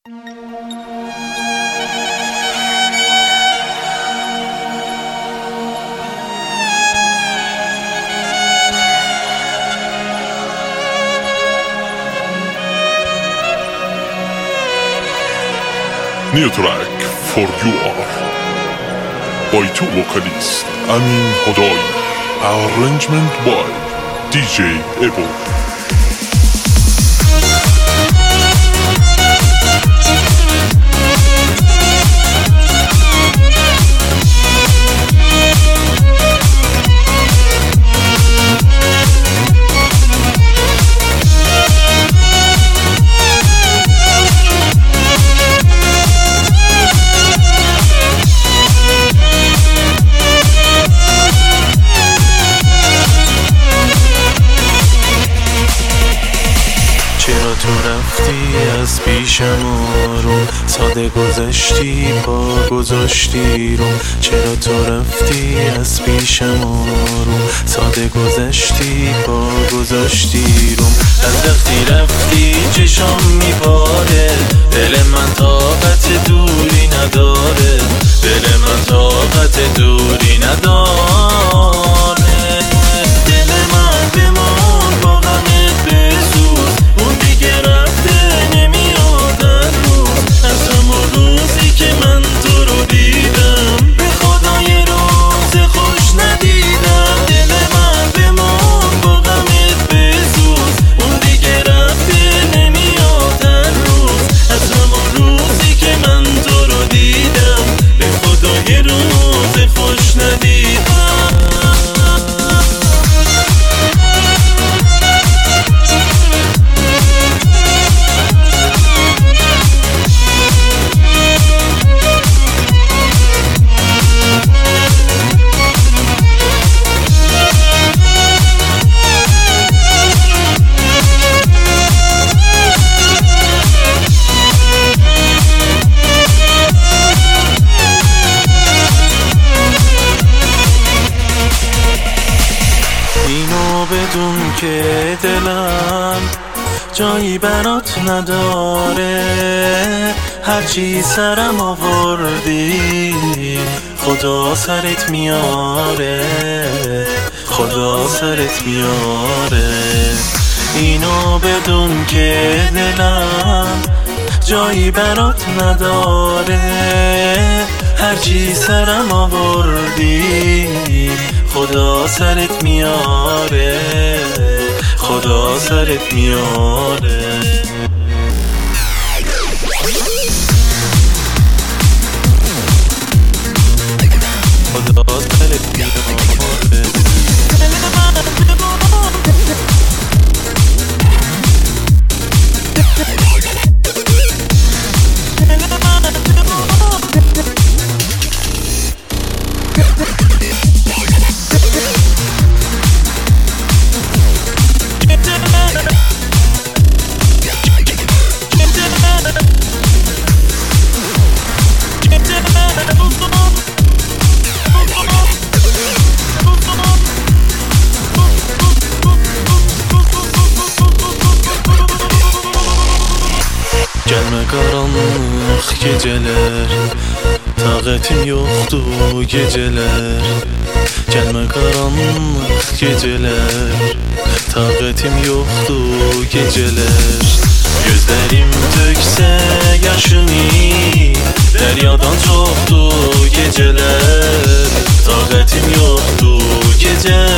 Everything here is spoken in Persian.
New track for you are by two vocalists Amin Hodai, arrangement by DJ Ebo. تو رفتی از پیشم آروم، ساده گذشتی پا گذاشتی روم. چرا تو رفتی از پیشم آروم، ساده گذشتی پا گذاشتی روم. از وقتی رفتی چشام میپاره، دل من طاقت دوری نداره، دل من طاقت دوری نداره. دل من بمان با غمت بسوز، اون دیگه رفته نمیاد هر روز. از همون روزی که من تو رو دیدم، به خدا یه روز خوش ندیدم. دل من بمان با غمت بسوز، اون دیگه رفته نمیاد هر روز. از همون روزی که من تو رو دیدم، به خدا یه روز خوش ندیدم. بدون که دلم جایی برات نداره، هرچی سرم آوردی خدا سرت میاره، خدا سرت میاره. اینو بدون که دلم جایی برات نداره، هرچی سرم آوردی خدا سرت میاره، خدا سرت میاره. خدا سرت میاره. Gelme karanlık geceler, taqətim yoxdur geceler. Gelme karanlık geceler, taqətim yoxdur geceler. Gözlerim töksə yaşını, deryadan çoxdur geceler. Taqətim yoxdur geceler.